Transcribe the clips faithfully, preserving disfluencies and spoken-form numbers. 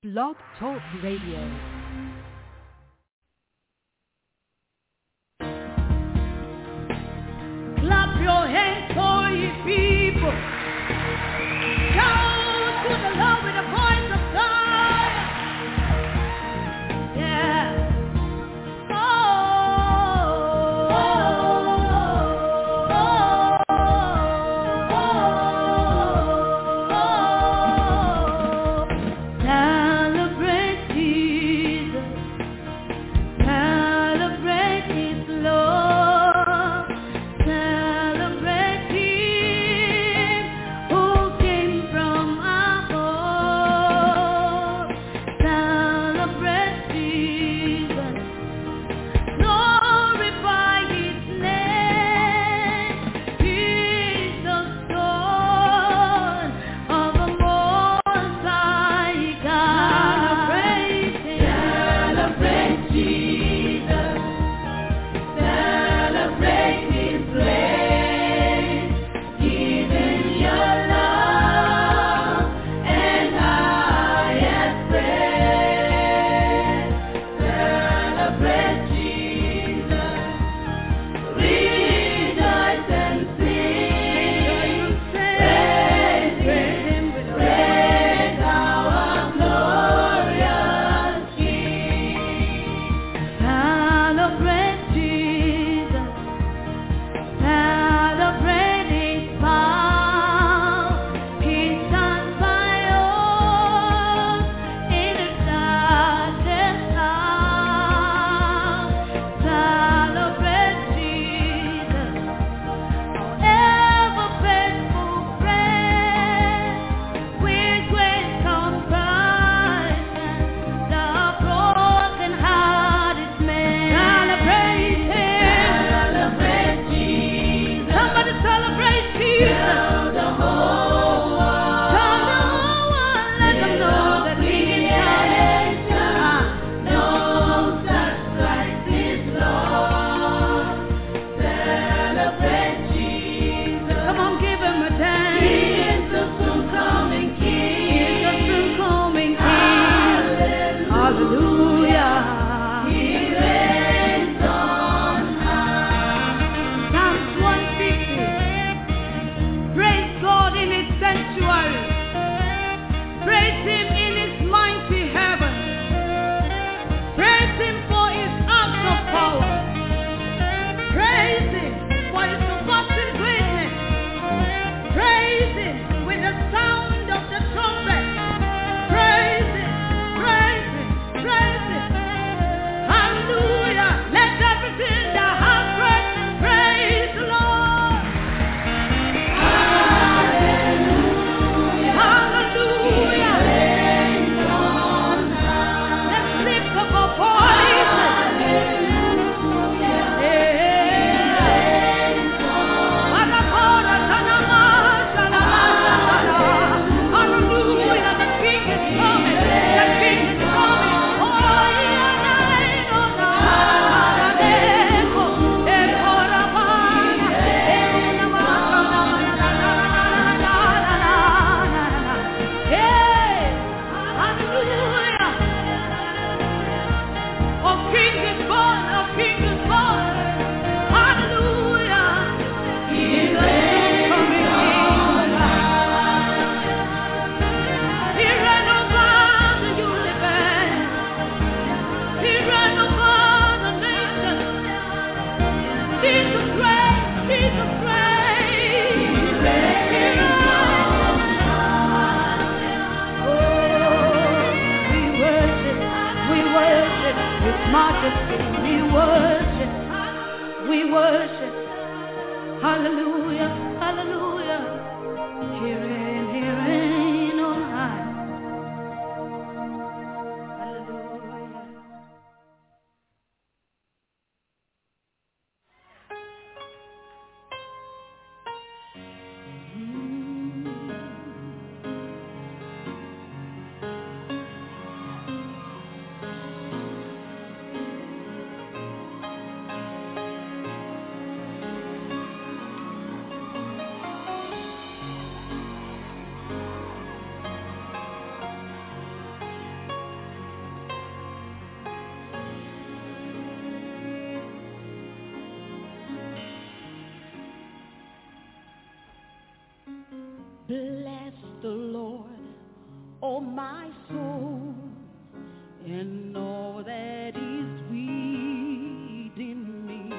Blog Talk Radio. Clap your hands for ye people. Shout to the Lord with the voice of God. Yeah. Bless the Lord, oh my soul, and all that is within me.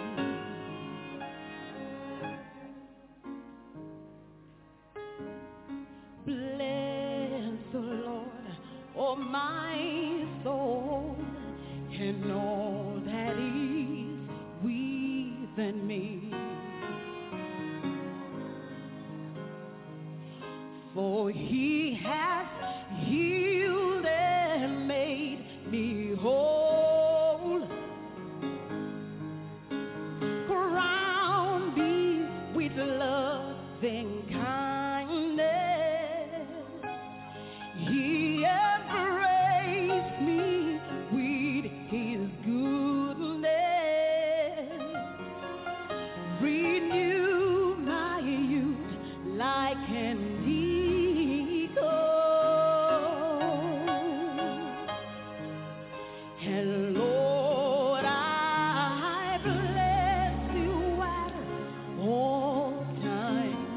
Bless the Lord, oh my soul, and all that is within me. For he has healed and made me whole. Crown me with love and kindness. He embraced me with his goodness. Renew my youth like an eagle. And Lord, I bless you at all times.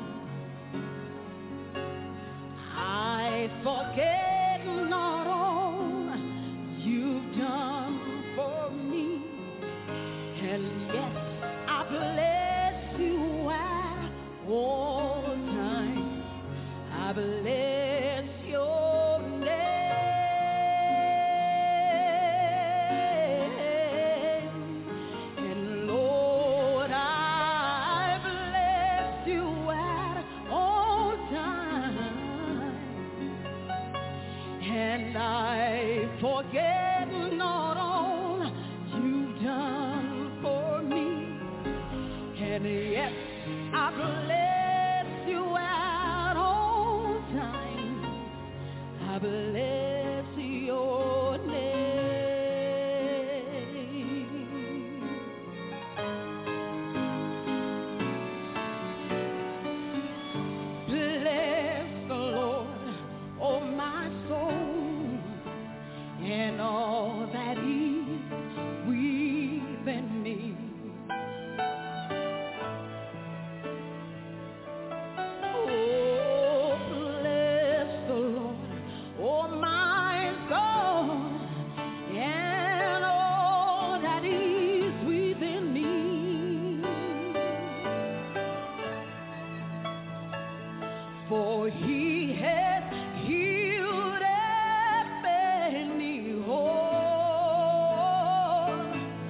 I forget not all you've done for me. And yes, I bless you at all times. I bless your name. And Lord, I bless you at all times. And I forget not all you've done for me. And yes, I bless you at all times. I bless your name. Bless the Lord, oh my soul, and all that is within me. Oh, bless the Lord, oh my soul, and all that is within me. For he has healed and made me whole.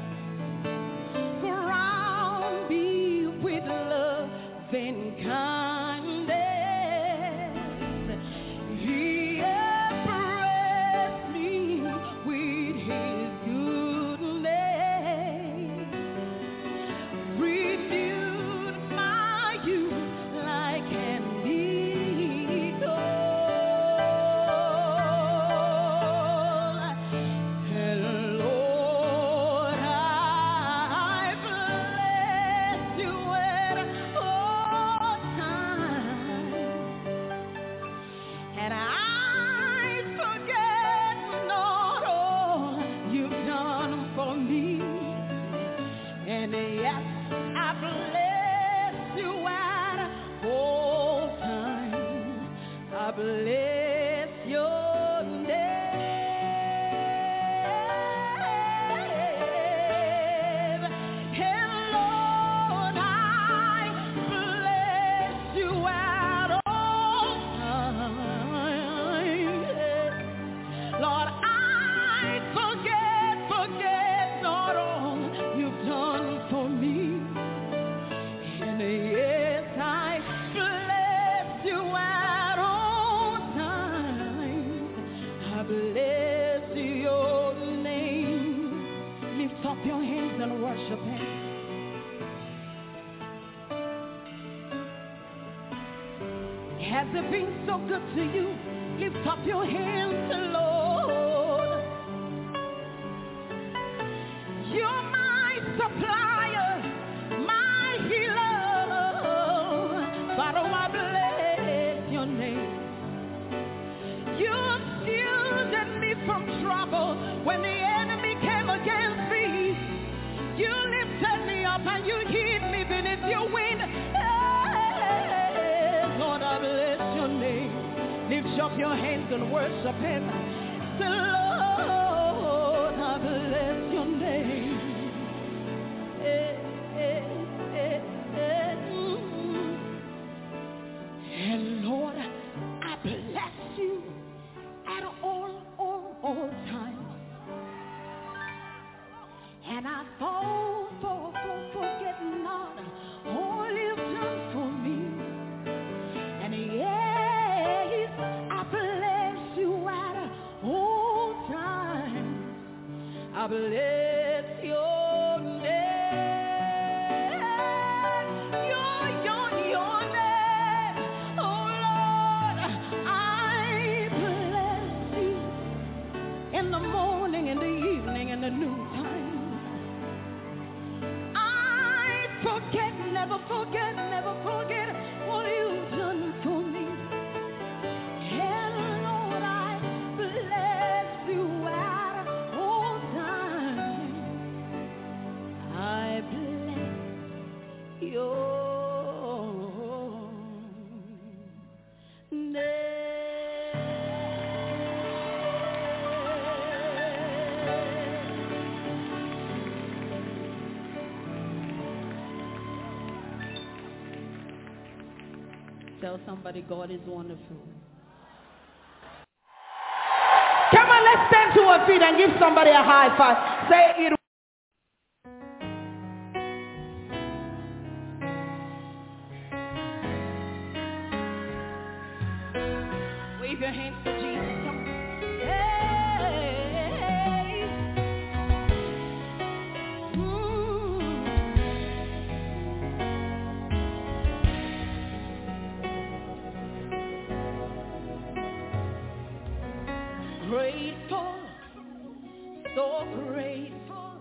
Crown me with love and kindness. He embraced me with his goodness. Renewed my youth like an eagle. And Lord, I bless you at all times. And I forget not all you've done for me. And yes, I bless you at all times. I bless your name. And Lord, I bless you at all times. Lord, I forget, forget not all you've done for me. And yes, I bless you at all times. I bless your name. Lift up your hands and worship him. Has it been so good to you? Lift up your hands, Lord. You're my supplier, my healer. Father, I bless your name. You shielded me from trouble when the enemy came against me. You lifted me up and you hid me beneath your wing. Hey, Lord, I bless your name. off your hands and worship him. Say, Lord, I bless your name. Eh, eh, eh, eh, mm. And Lord, I bless you at all, all, all times. And I fall for, for forgetting not all you've done for me. And yes, I bless you at all times. I bless your name, your, your, your name. Oh Lord, I bless you in the morning, in the evening, in the noontime. Forget, never forget, never forget what you've done for me. And Lord, I bless you at all times. I bless your name. Tell somebody God is wonderful. Come on, let's stand to our feet and give somebody a high five. Say it. Wave your hands to Jesus. Come on. Grateful, so grateful.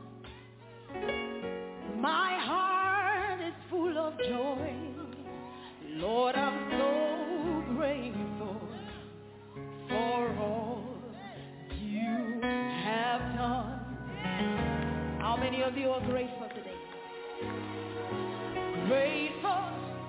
My heart is full of joy. Lord, I'm so grateful for all you have done. How many of you are grateful today? Grateful,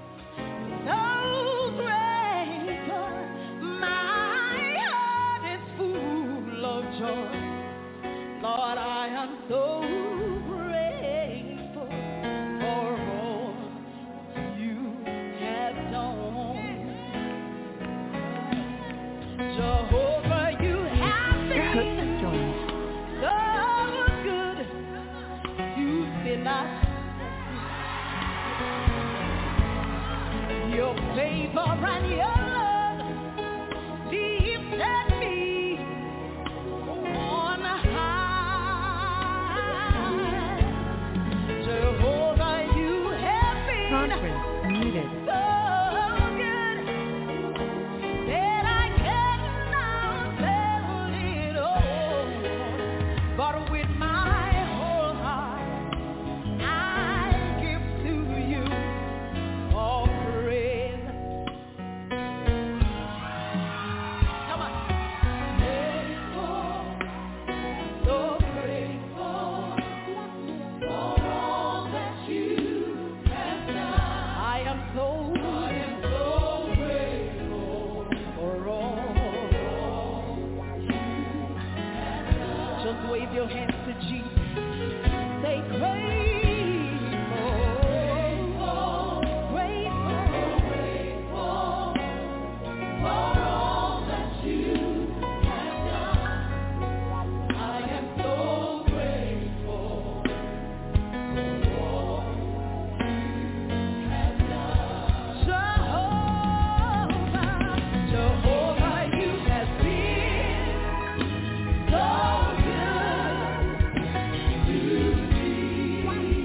so grateful. My heart is full of joy. Lord, I am so grateful for all you have done. Jehovah, you have been so good. You've been us. Your favor and your love lifted me on high. Jehovah, you have been Conference muted. so good that I cannot tell it all. But with my whole heart, I give to you all praise. Come on. Grateful, so grateful for all that you have done. I am so, I am so grateful for all you have done. Just wave your hands to Jesus. Say grateful, grateful, grateful for all that you have done. I am so grateful for all you have done. Jehovah, Jehovah, you have been so good to me.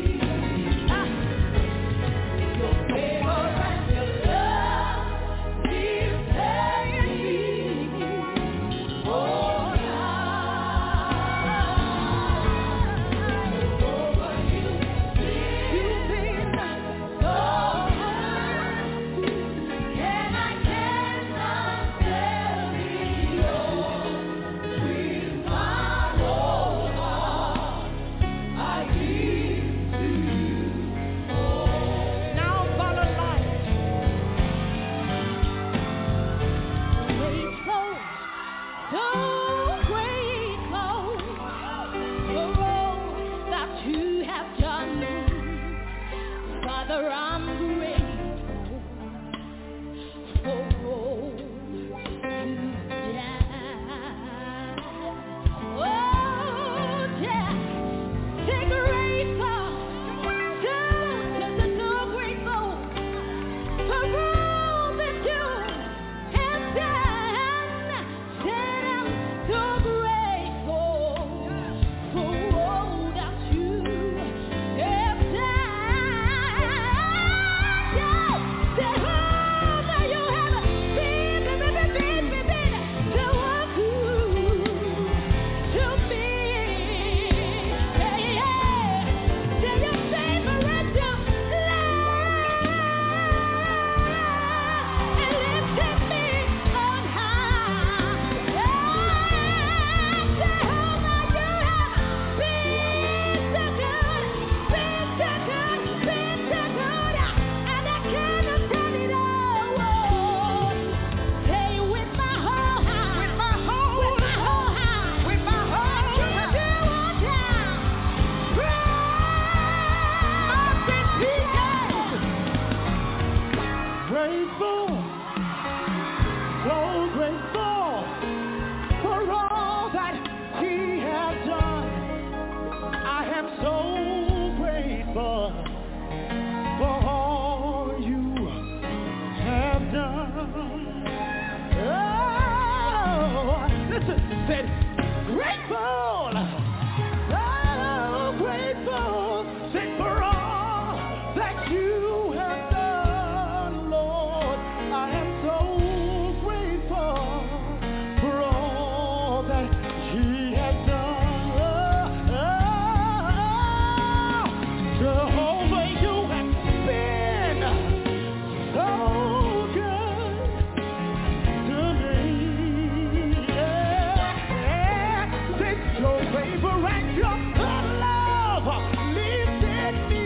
Your favor and your love lifted me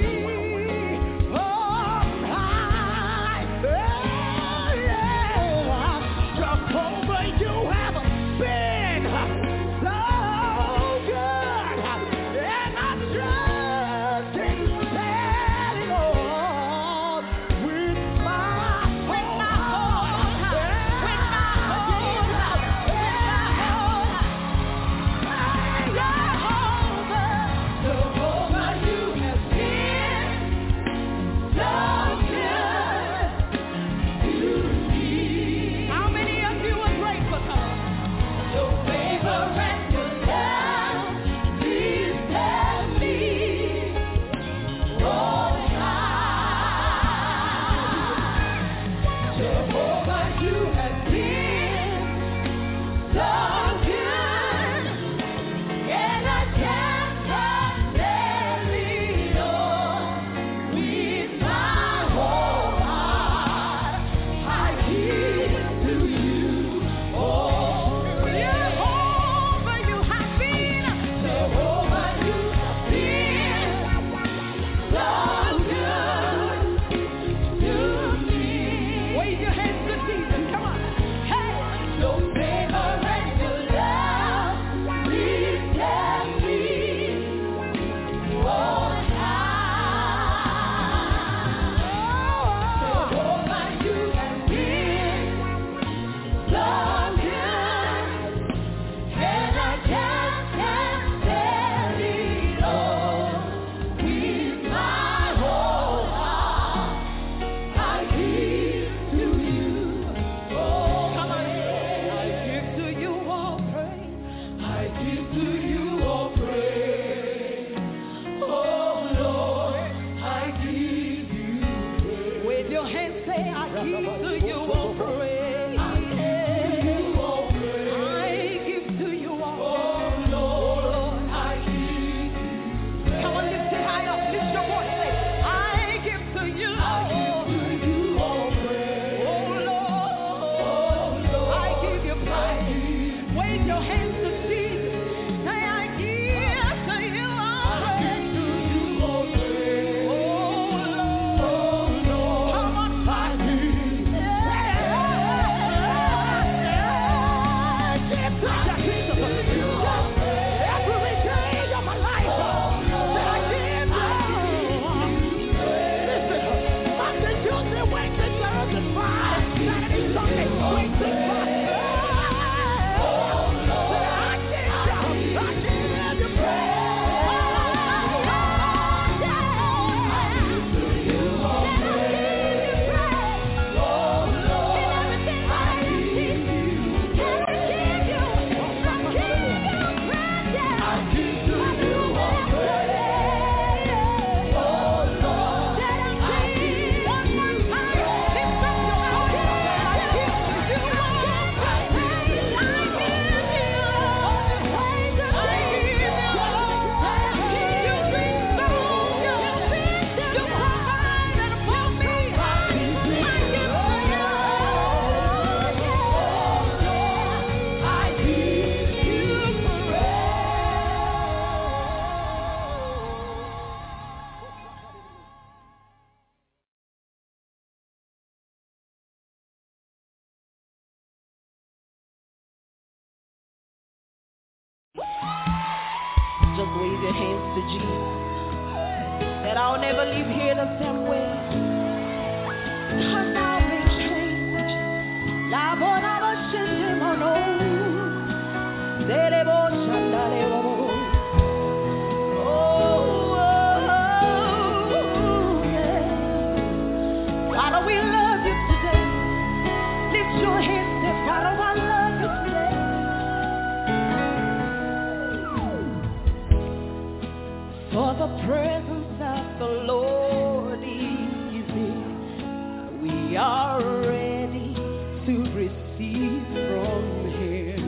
up high. Yeah, yeah. Jehovah, you have been so good, and I trust in standing on with my with my whole heart, with my whole heart, Jehovah, Jehovah, you have been so good to me. How many of you are grateful, God? Your favor and your love lifted me on high. Jehovah, you have been so good, and I can't tell it all. With my whole heart, I give to you. Oh, Jehovah, you have been, Jehovah, you have been so good to me. Wave your hands to Jesus, come on. Hey, your favor and your love lifted me on high. Jehovah, you have been so good, and I can't tell it all. With my whole heart, I give to you. Oh, come on. I give to you all praise. I give to you all praise. Oh, Lord, I give you praise. Wave your hands, say, I give to you all praise. I give to you all praise. I give to you all praise. Oh, Lord, I give you praise. Come on, lift it high up. Lift your voice. Say, I give to you. I give to you all praise. Oh, Lord, I give you praise. Wave your hands to Jesus. Say, I give to you all praise. I give to you all praise. Oh, Lord, come on, I give. Just wave your hands to Jesus. That I'll never leave here the same way. Cause I've been changed. La bona va shente mono. Dere bo shandare bo. Oh, oh, yeah. Father, we love you today. Lift your hands, say, Father, I love you today. For the presence of the Lord is here. We are ready to receive from Him.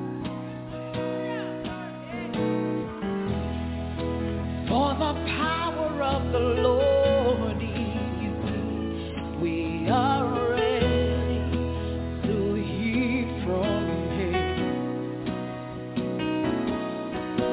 For the power of the Lord is here. We are ready to hear from Him.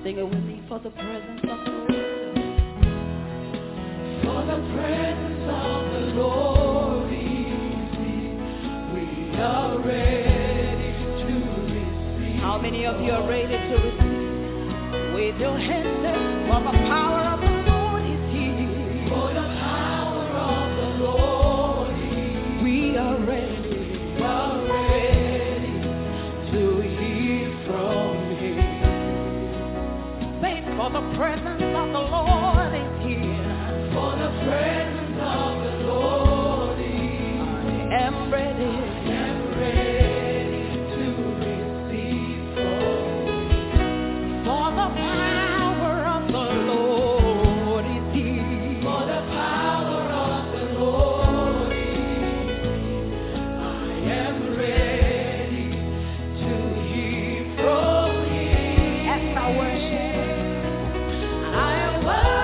Sing it with me. For the presence of the Lord. For the presence of the Lord is here. We are ready to receive. How many of you are ready to receive? With your hands up. For the power of the Lord is here. For the power of the Lord is here. We are ready. We are ready to hear from Him. Say, for the presence of the Lord is here. For the presence of the Lord is here. I am ready. I am ready to receive from Him. For the power of the Lord is here. For the power of the Lord is here. I am ready to hear from Him. As I worship, I worship.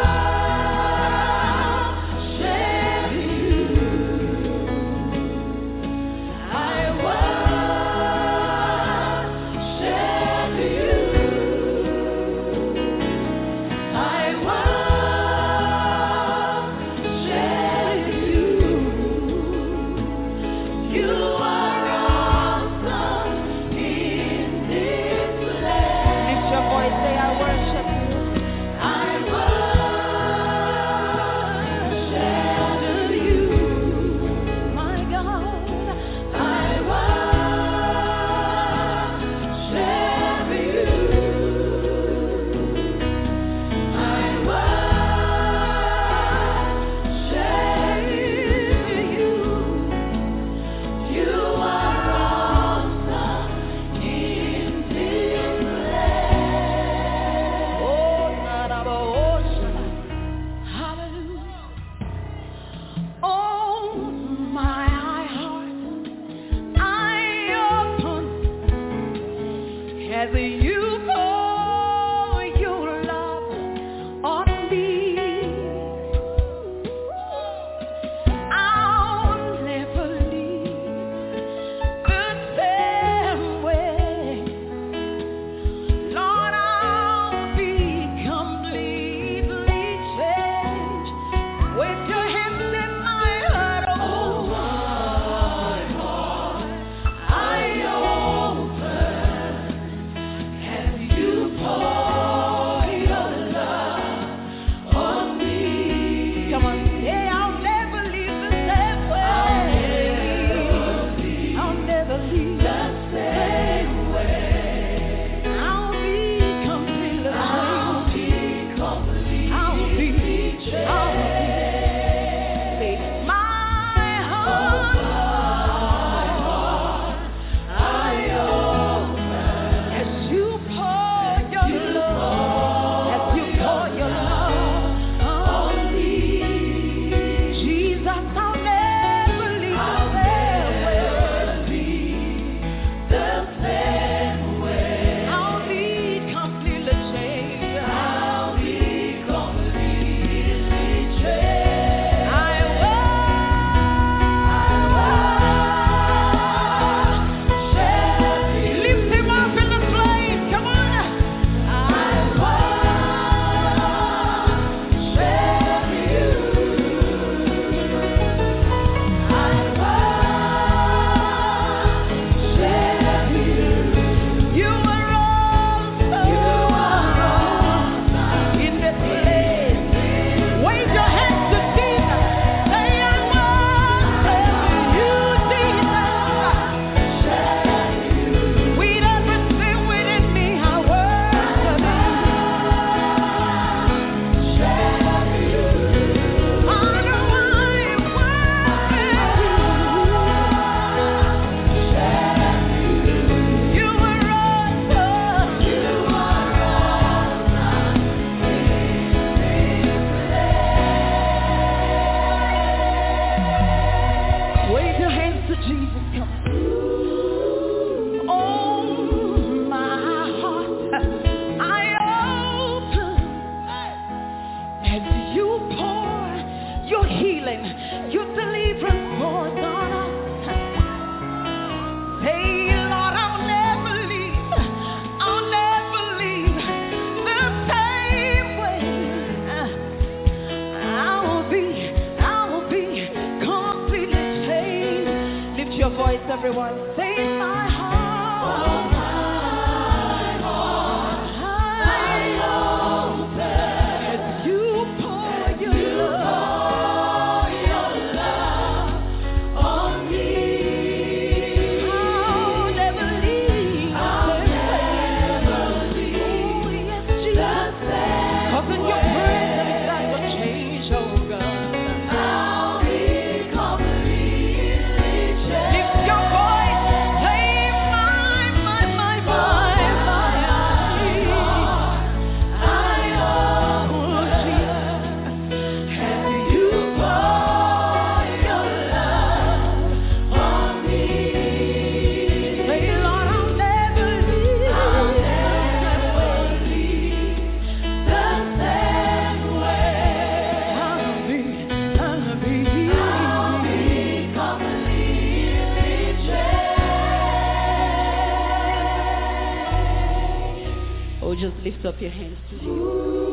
Oh, just lift up your hands to Him.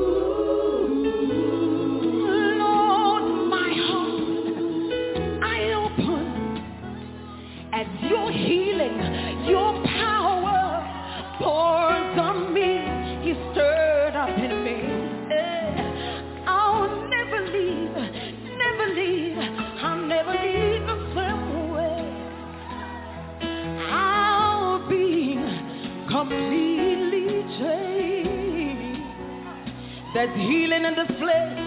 Lord, my heart I open at your healing, your power pours on me. He stirred up in me. I'll never leave, never leave, I'll never leave the same way. I'll be completely changed. There's healing in this place.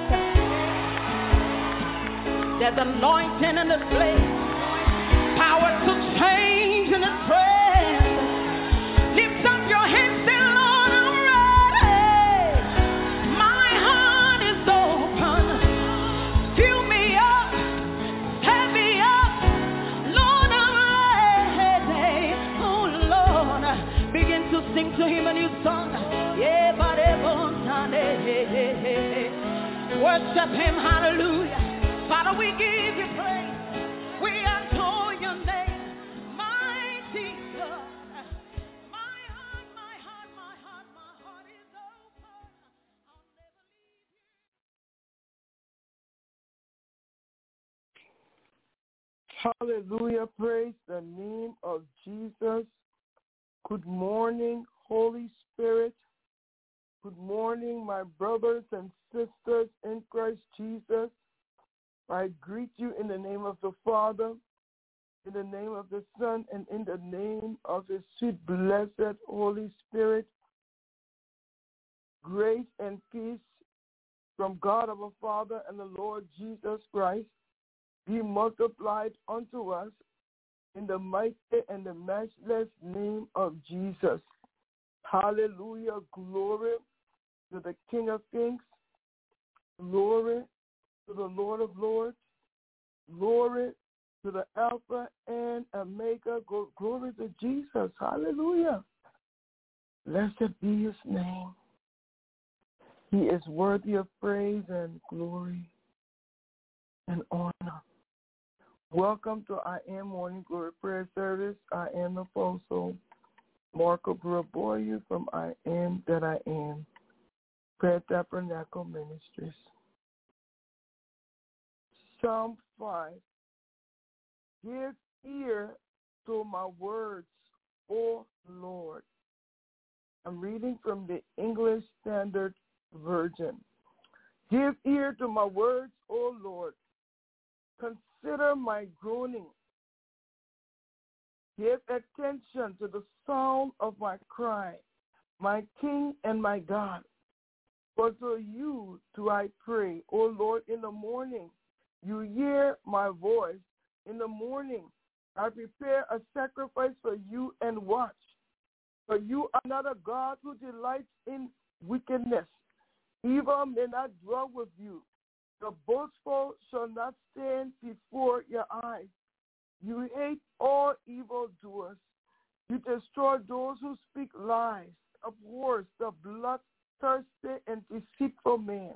There's anointing in this place. Power to change in this place. Lift up your hands, say, Lord, I'm ready. My heart is open. Fill me up, fill me up. Lord, I'm ready. Oh, Lord, begin to sing to Him a new song. Yeah, but worship Him, hallelujah. Father, we give you praise. We adore your name, mighty God. My heart, my heart, my heart, my heart is open. I'll never leave you. Hallelujah. Praise the name of Jesus. Good morning, Holy Spirit. Good morning, my brothers and sisters in Christ Jesus. I greet you in the name of the Father, in the name of the Son, and in the name of the sweet, blessed Holy Spirit. Grace and peace from God our Father and the Lord Jesus Christ be multiplied unto us in the mighty and the matchless name of Jesus. Hallelujah. Glory to the King of Kings. Glory to the Lord of Lords. Glory to the Alpha and Omega. Glory to Jesus. Hallelujah. Blessed be His name. He is worthy of praise and glory and honor. Welcome to I Am Morning Glory Prayer Service. I am the Apostle Marco Buraboyu from I Am That I Am Prayer Tabernacle Ministries. Psalm five. Give ear to my words, O Lord. I'm reading from the English Standard Version. Give ear to my words, O Lord. Consider my groaning. Give attention to the sound of my cry, my King and my God. For to you do I pray, O Lord, in the morning. You hear my voice. In the morning, I prepare a sacrifice for you and watch. For you are not a God who delights in wickedness. Evil may not dwell with you. The boastful shall not stand before your eyes. You hate all evildoers. You destroy those who speak lies. Abhors the bloodthirsty and deceitful man.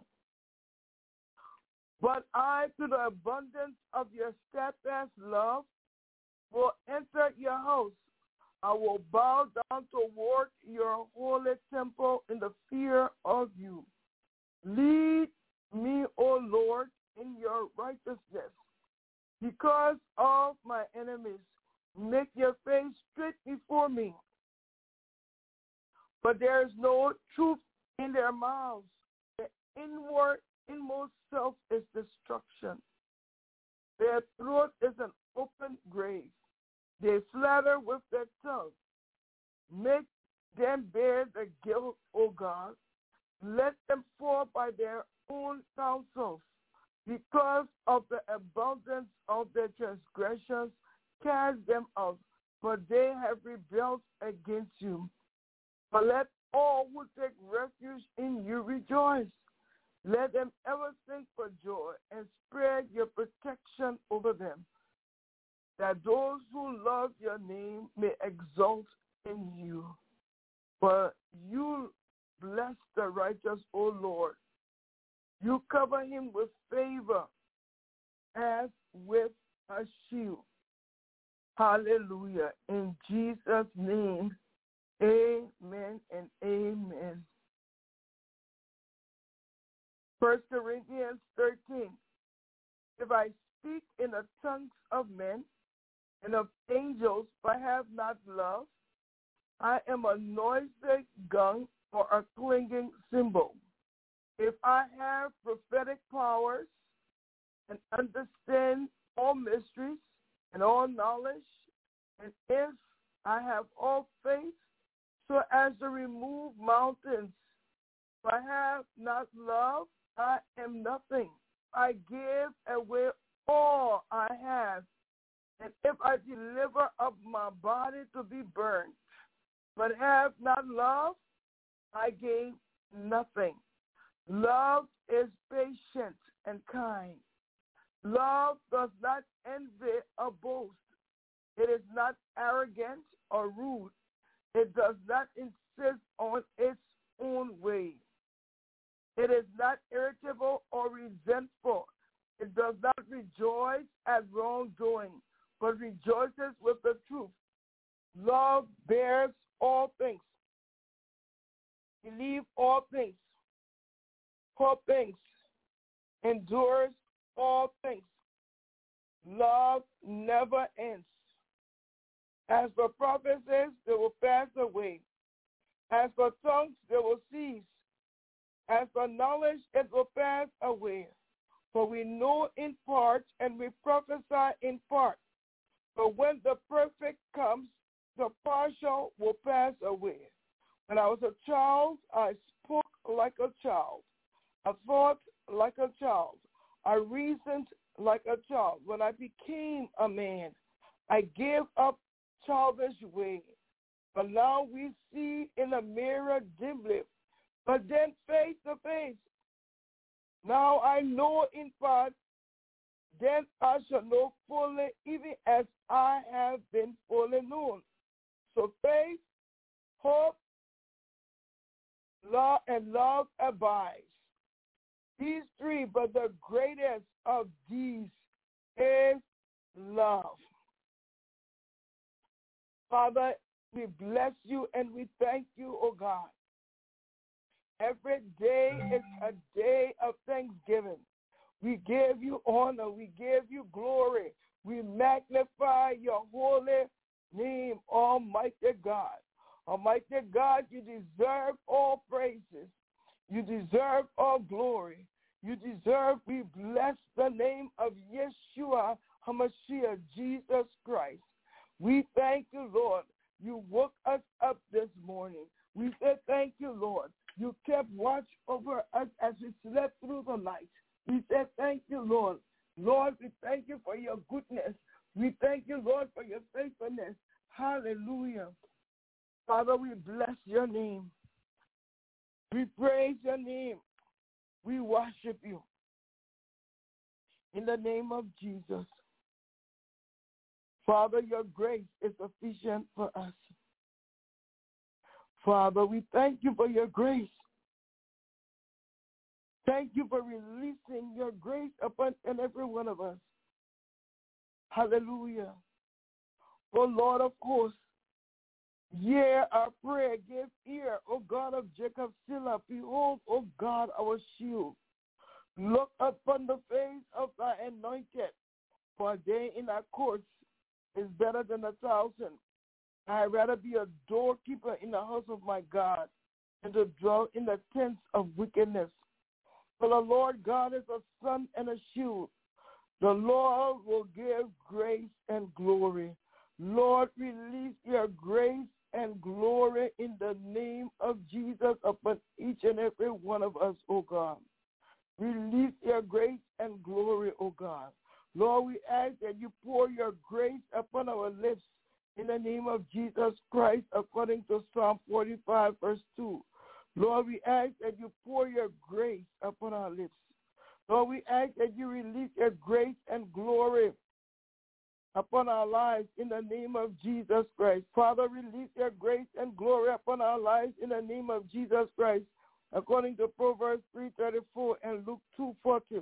But I, to the abundance of your steadfast love, will enter your house. I will bow down toward your holy temple in the fear of you. Lead me, O Lord, in your righteousness. Because of my enemies, make your face straight before me. But there is no truth in their mouths. The inward, inmost self is destruction. Their throat is an open grave. They flatter with their tongue. Make them bear the guilt, O God. Let them fall by their own counsels. Because of the abundance of their transgressions, cast them out, for they have rebelled against you. But let all who take refuge in you rejoice. Let them ever sing for joy and spread your protection over them, that those who love your name may exult in you. For you bless the righteous, O Lord. You cover him with favor as with a shield. Hallelujah. In Jesus' name, amen and amen. First Corinthians thirteen. If I speak in the tongues of men and of angels, but have not love, I am a noisy gong or a clanging cymbal. If I have prophetic powers and understand all mysteries and all knowledge, and if I have all faith so as to remove mountains, if I have not love, I am nothing. I give away all I have, and if I deliver up my body to be burned, but have not love, I gain nothing. Love is patient and kind. Love does not envy or boast. It is not arrogant or rude. It does not insist on its own way. It is not irritable or resentful. It does not rejoice at wrongdoing, but rejoices with the truth. Love bears all things, believes all things, hopes things, endures all things. Love never ends. As for prophecies, they will pass away. As for tongues, they will cease. As for knowledge, it will pass away. For we know in part, and we prophesy in part. But when the perfect comes, the partial will pass away. When I was a child, I spoke like a child. I thought like a child. I reasoned like a child. When I became a man, I gave up childish ways. But now we see in a mirror dimly, but then face to face. Now I know in part, then I shall know fully, even as I have been fully known. So faith, hope, love, and love abides. These three, but the greatest of these is love. Father, we bless you and we thank you, oh God. Every day is a day of thanksgiving. We give you honor. We give you glory. We magnify your holy name, Almighty God. Almighty God, you deserve all praises. You deserve all glory. You deserve, we bless the name of Yeshua HaMashiach, Jesus Christ. We thank you, Lord. You woke us up this morning. We say thank you, Lord. You kept watch over us as we slept through the night. We say thank you, Lord. Lord, we thank you for your goodness. We thank you, Lord, for your faithfulness. Hallelujah. Father, we bless your name. We praise your name. We worship you. In the name of Jesus. Father, your grace is sufficient for us. Father, we thank you for your grace. Thank you for releasing your grace upon and every one of us. Hallelujah. Oh Lord of hosts, hear our prayer. Give ear, O God of Jacob, Selah. Behold, O God, our shield. Look upon the face of thy anointed, for a day in our courts is better than a thousand. I'd rather be a doorkeeper in the house of my God than to dwell in the tents of wickedness. For the Lord God is a sun and a shield. The Lord will give grace and glory. Lord, release your grace and glory in the name of Jesus upon each and every one of us, O God. Release your grace and glory, O God. Lord, we ask that you pour your grace upon our lips in the name of Jesus Christ, according to Psalm forty-five, verse two. Lord, we ask that you pour your grace upon our lips. Lord, we ask that you release your grace and glory upon our lives in the name of Jesus Christ. Father, release your grace and glory upon our lives in the name of Jesus Christ, according to Proverbs three thirty-four and Luke two forty.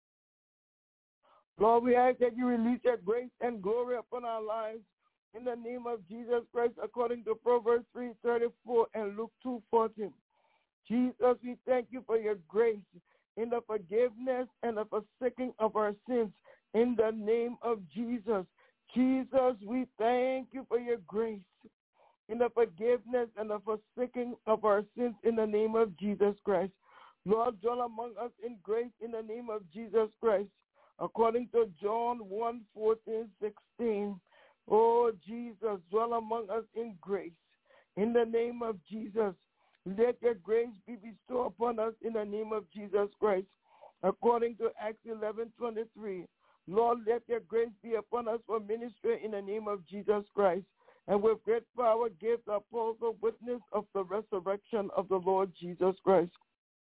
Lord, we ask that you release your grace and glory upon our lives in the name of Jesus Christ, according to Proverbs three thirty-four and Luke two forty. Jesus, we thank you for your grace. in the forgiveness and the forsaking of our sins in the name of Jesus. Jesus, we thank you for your grace in the forgiveness and the forsaking of our sins in the name of Jesus Christ. Lord, dwell among us in grace in the name of Jesus Christ. According to John one, fourteen, sixteen. Oh, Jesus, dwell among us in grace. In the name of Jesus, let your grace be bestowed upon us in the name of Jesus Christ. According to Acts eleven, twenty-three. Lord, let your grace be upon us for ministry in the name of Jesus Christ. And with great power give the apostle witness of the resurrection of the Lord Jesus Christ.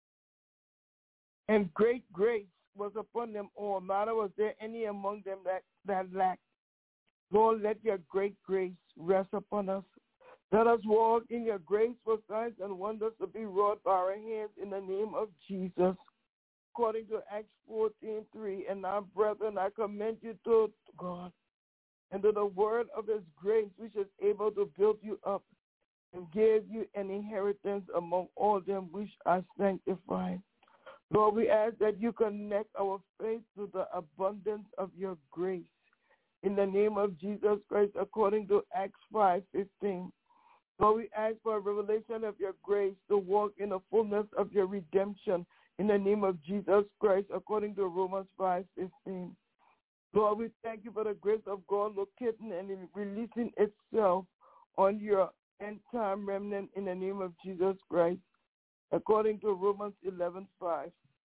And great grace was upon them all, neither was there any among them that, that lacked. Lord, let your great grace rest upon us. Let us walk in your grace for signs and wonders to be wrought by our hands in the name of Jesus. According to Acts fourteen, three, and now, brethren, I commend you to God and to the word of his grace, which is able to build you up and give you an inheritance among all them which are sanctified. Lord, we ask that you connect our faith to the abundance of your grace. In the name of Jesus Christ, according to Acts five, fifteen. Lord, we ask for a revelation of your grace to walk in the fullness of your redemption in the name of Jesus Christ, according to Romans five, fifteen. Lord, we thank you for the grace of God locating and releasing itself on your end-time remnant in the name of Jesus Christ, according to Romans eleven, five.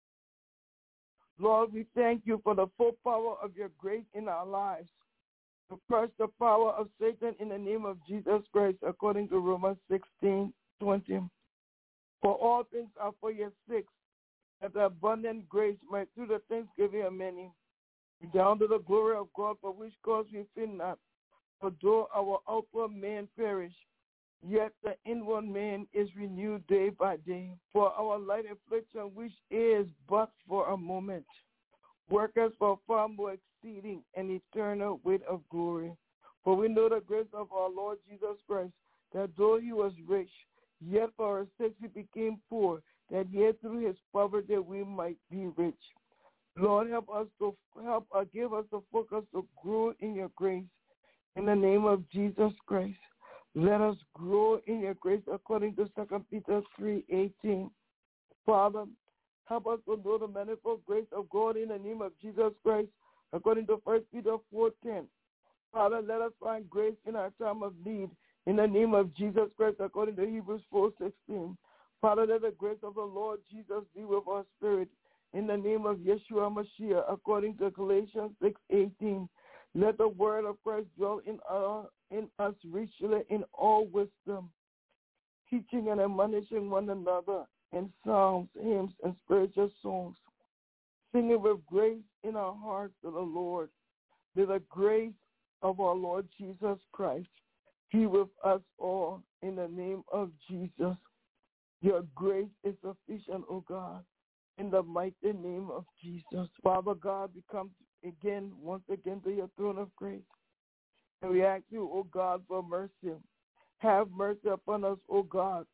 Lord, we thank you for the full power of your grace in our lives, to crush the power of Satan in the name of Jesus Christ, according to Romans sixteen, twenty. For all things are for your sake, that the abundant grace might through the thanksgiving of many, down to the glory of God, for which cause we fear not. For though our outward man perish, yet the inward man is renewed day by day. For our light affliction, which is but for a moment, work us for far more exceeding and eternal weight of glory. For we know the grace of our Lord Jesus Christ, that though he was rich, yet for our sakes he became poor, that yet through his poverty we might be rich. Lord, help us to help uh, give us the focus to grow in your grace. In the name of Jesus Christ, let us grow in your grace according to Second Peter three, eighteen. Father, help us to know the manifold grace of God in the name of Jesus Christ, according to First Peter four, ten. Father, let us find grace in our time of need in the name of Jesus Christ, according to Hebrews four, sixteen. Father, let the grace of the Lord Jesus be with our spirit in the name of Yeshua Mashiach, according to Galatians six, eighteen. Let the word of Christ dwell in, our, in us richly in all wisdom, teaching and admonishing one another in psalms, hymns, and spiritual songs, singing with grace in our hearts to the Lord. May the grace of our Lord Jesus Christ be with us all in the name of Jesus. Your grace is sufficient, O God, in the mighty name of Jesus. Father God, we come again, once again, to your throne of grace. And we ask you, O God, for mercy. Have mercy upon us, O God.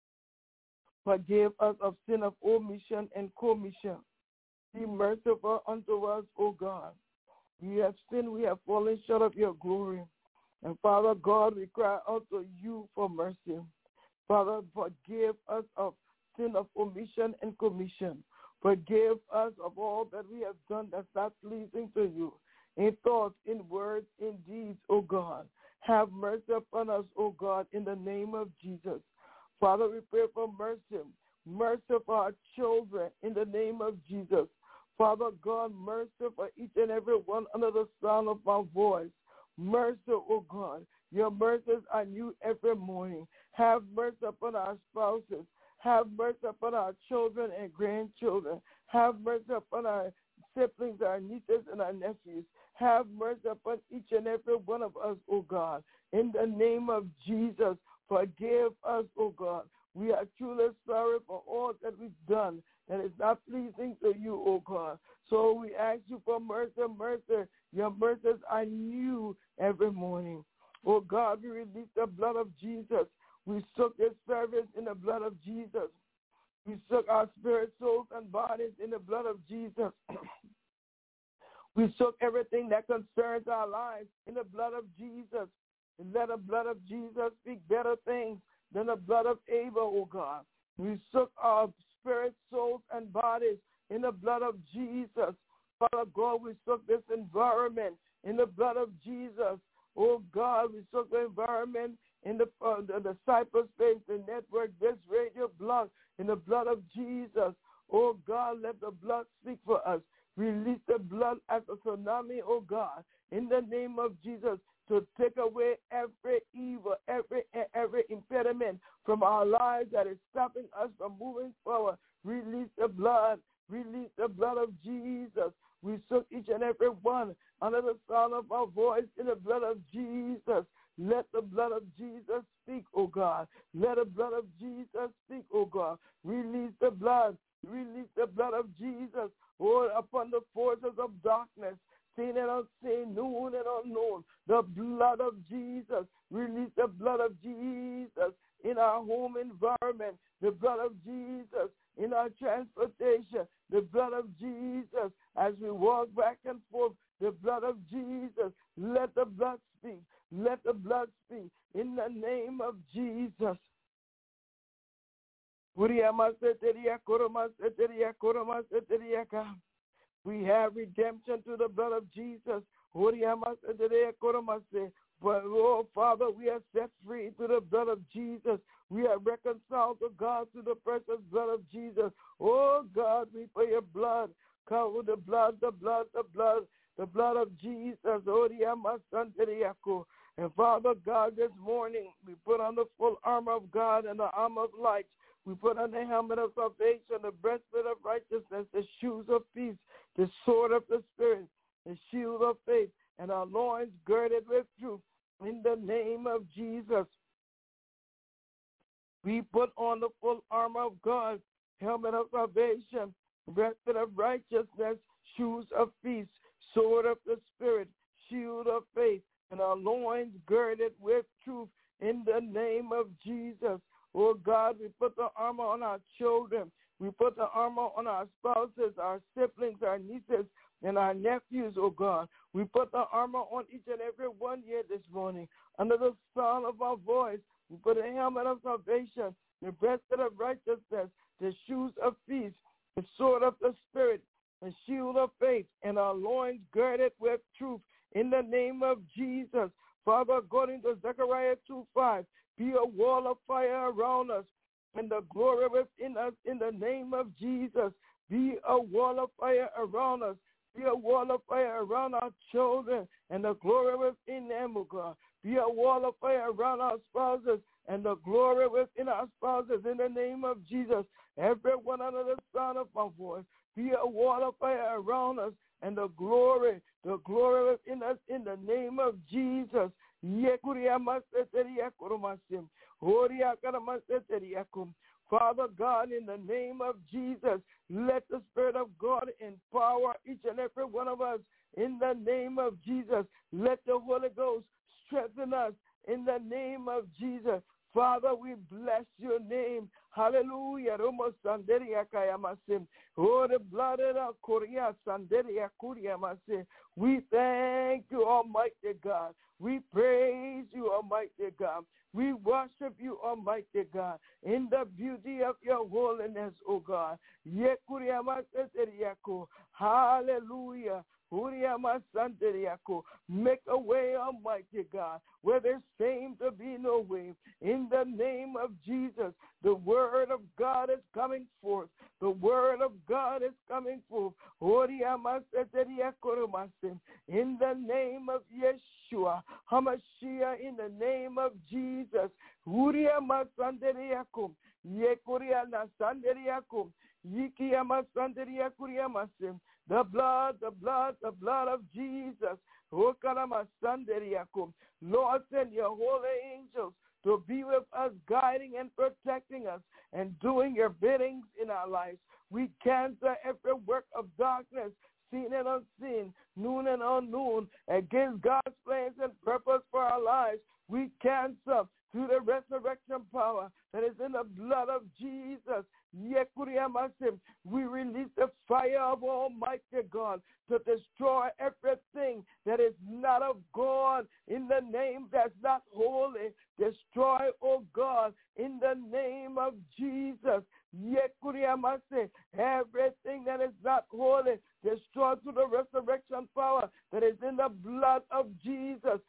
Forgive us of sin of omission and commission. Be merciful unto us, O God. We have sinned, we have fallen short of your glory. And Father God, we cry out to you for mercy. Father, forgive us of sin of omission and commission. Forgive us of all that we have done that's not pleasing to you, in thoughts, in words, in deeds, O God. Have mercy upon us, O God, in the name of Jesus. Father, we pray for mercy. Mercy for our children in the name of Jesus. Father God, mercy for each and every one under the sound of my voice. Mercy, O God. Your mercies are new every morning. Have mercy upon our spouses. Have mercy upon our children and grandchildren. Have mercy upon our siblings, our nieces, and our nephews. Have mercy upon each and every one of us, O God. In the name of Jesus, forgive us, O God. We are truly sorry for all that we've done that is not pleasing to you, O God. So we ask you for mercy, mercy. Your mercies are new every morning. O God, we release the blood of Jesus. We soak this service in the blood of Jesus. We soak our spirit, souls, and bodies in the blood of Jesus. We soak everything that concerns our lives in the blood of Jesus. And let the blood of Jesus speak better things than the blood of Abel, oh God. We soak our spirit, souls, and bodies in the blood of Jesus. Father God, we soak this environment in the blood of Jesus. Oh God, we soak the environment in the, uh, the, the cyberspace, the network, this radio blood, in the blood of Jesus. Oh God, let the blood speak for us. Release the blood as a tsunami, oh God, in the name of Jesus, to take away every evil, every every impediment from our lives that is stopping us from moving forward. Release the blood. Release the blood of Jesus. We soak each and every one under the sound of our voice in the blood of Jesus. Let the blood of Jesus speak, oh God. Let the blood of Jesus speak, oh God. Release the blood. Release the blood of Jesus, oh, upon the forces of darkness, seen and unseen, known and unknown. The blood of Jesus. Release the blood of Jesus in our home environment. The blood of Jesus in our transportation. The blood of Jesus as we walk back and forth. The blood of Jesus. Let the blood speak. Let the blood speak in the name of Jesus. We have redemption through the blood of Jesus. But, oh, Father, we are set free through the blood of Jesus. We are reconciled to God through the precious blood of Jesus. Oh, God, we pray your blood. Cover the blood, the blood, the blood, the blood of Jesus. And, Father God, this morning we put on the full armor of God and the armor of light. We put on the helmet of salvation, the breastplate of righteousness, the shoes of peace, the sword of the Spirit, the shield of faith, and our loins girded with truth. In the name of Jesus, we put on the full armor of God, helmet of salvation, breastplate of righteousness, shoes of peace, sword of the Spirit, shield of faith, and our loins girded with truth. In the name of Jesus. Oh, God, we put the armor on our children. We put the armor on our spouses, our siblings, our nieces, and our nephews, oh, God. We put the armor on each and every one here this morning. Under the sound of our voice, we put a helmet of salvation, the breastplate of righteousness, the shoes of peace, the sword of the Spirit, the shield of faith, and our loins girded with truth. In the name of Jesus. Father, according to Zechariah two five, be a wall of fire around us and the glory within us in the name of Jesus. Be a wall of fire around us. Be a wall of fire around our children and the glory within them, O God. Be a wall of fire around our spouses and the glory within our spouses in the name of Jesus. Everyone under the sound of my voice, be a wall of fire around us and the glory, the glory within us in the name of Jesus. Father God, in the name of Jesus, let the Spirit of God empower each and every one of us. In the name of Jesus, let the Holy Ghost strengthen us. In the name of Jesus, Father, we bless your name. Hallelujah. Oh, the blood of the Korea, we thank you, Almighty God. We praise you, Almighty God. We worship you, Almighty God, in the beauty of your holiness, O God. Hallelujah. Make a way, Almighty God, where there seems to be no way. In the name of Jesus, the word of God is coming forth. The word of God is coming forth. In the name of Yeshua, Hamashiach, in the name of Jesus. The blood, the blood, the blood of Jesus. Lord, send your holy angels to be with us, guiding and protecting us and doing your biddings in our lives. We cancel every work of darkness, seen and unseen, known and unknown, against God's plans and purpose for our lives. We cancel through the resurrection power that is in the blood of Jesus. We release the fire of Almighty God to destroy everything that is not of God in the name that's not holy. Destroy, oh God, in the name of Jesus. Everything that is not holy, destroy through the resurrection power that is in the blood of Jesus.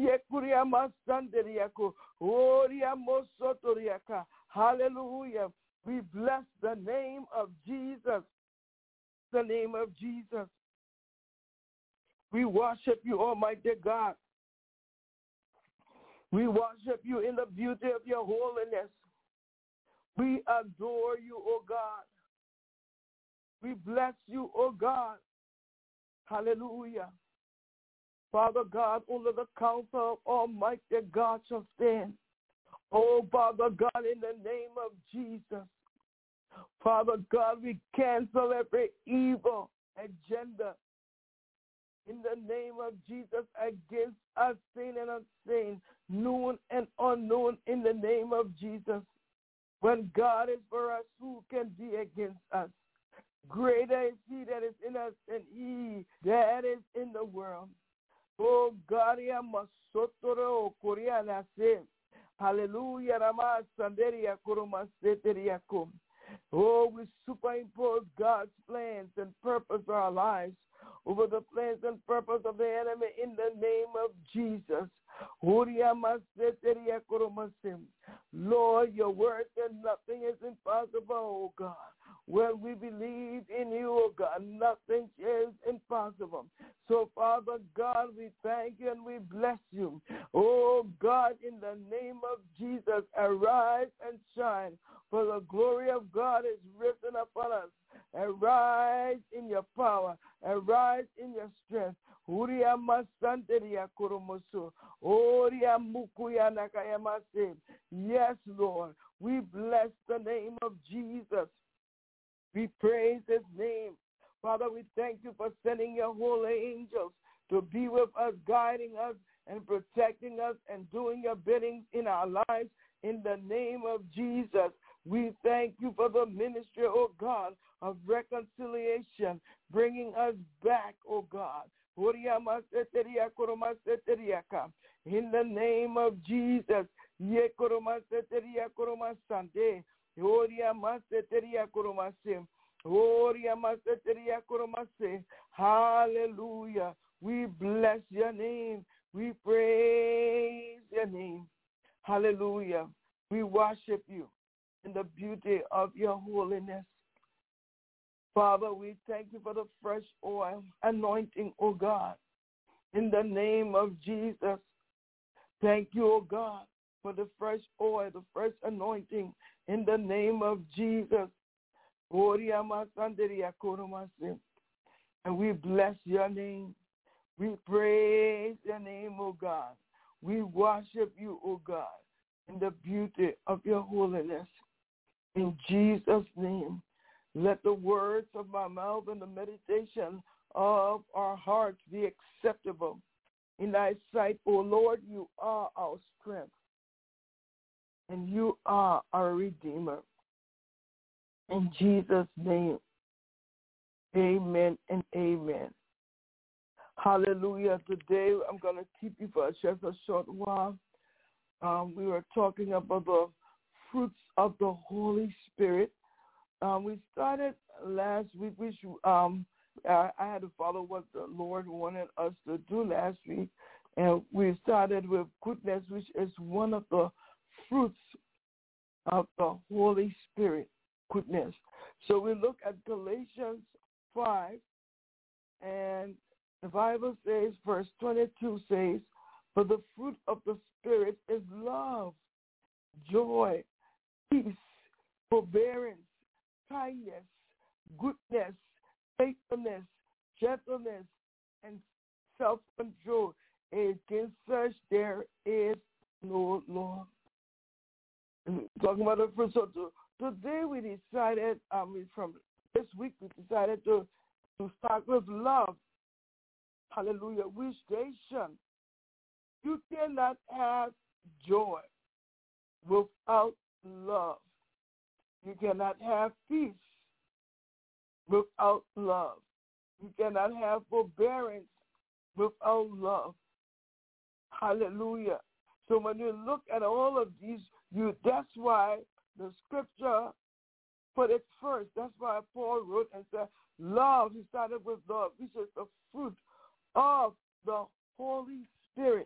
Hallelujah. We bless the name of Jesus. The name of Jesus. We worship you, Almighty God. We worship you in the beauty of your holiness. We adore you, O God. We bless you, O God. Hallelujah. Father God, under the counsel of Almighty God shall stand. Oh, Father God, in the name of Jesus. Father God, we cancel every evil agenda in the name of Jesus against us, seen and unseen, known and unknown, in the name of Jesus. When God is for us, who can be against us? Greater is he that is in us than he that is in the world. Oh God, hallelujah. Oh, we superimpose God's plans and purpose for our lives over the plans and purpose of the enemy in the name of Jesus. Lord, your word said nothing is impossible, oh God. When we believe in you, oh God, nothing is impossible. So, Father God, we thank you and we bless you. Oh God, in the name of Jesus, arise and shine, for the glory of God is risen upon us. Arise in your power. Arise in your strength. Yes, Lord. We bless the name of Jesus. We praise his name. Father, we thank you for sending your holy angels to be with us, guiding us and protecting us and doing your bidding in our lives in the name of Jesus. We thank you for the ministry, oh God, of reconciliation, bringing us back, oh God. In the name of Jesus. Hallelujah. We bless your name. We praise your name. Hallelujah. We worship you in the beauty of your holiness. Father, we thank you for the fresh oil anointing, oh God, in the name of Jesus. Thank you, oh God, for the fresh oil, the fresh anointing in the name of Jesus. And we bless your name. We praise your name, oh God. We worship you, oh God, in the beauty of your holiness. In Jesus' name, let the words of my mouth and the meditation of our hearts be acceptable in thy sight, O Lord. You are our strength, and you are our Redeemer. In Jesus' name, amen and amen. Hallelujah. Today I'm going to keep you for just a short while. Um, we were talking about the fruits of the Holy Spirit. Um, we started last week, which um, I, I had to follow what the Lord wanted us to do last week. And we started with goodness, which is one of the fruits of the Holy Spirit, goodness. So we look at Galatians five, and the Bible says, verse twenty-two says, for the fruit of the Spirit is love, joy, peace, forbearance, kindness, goodness, faithfulness, gentleness, and self-control. Against such there is no law. Talking about the fruit. So today we decided, I mean, from this week we decided to, to start with love. Hallelujah. Which station? You cannot have joy. without love. You cannot have peace without love. You cannot have forbearance without love. Hallelujah. So when you look at all of these, you that's why the scripture put it first. That's why Paul wrote and said, love, he started with love, which is the fruit of the Holy Spirit.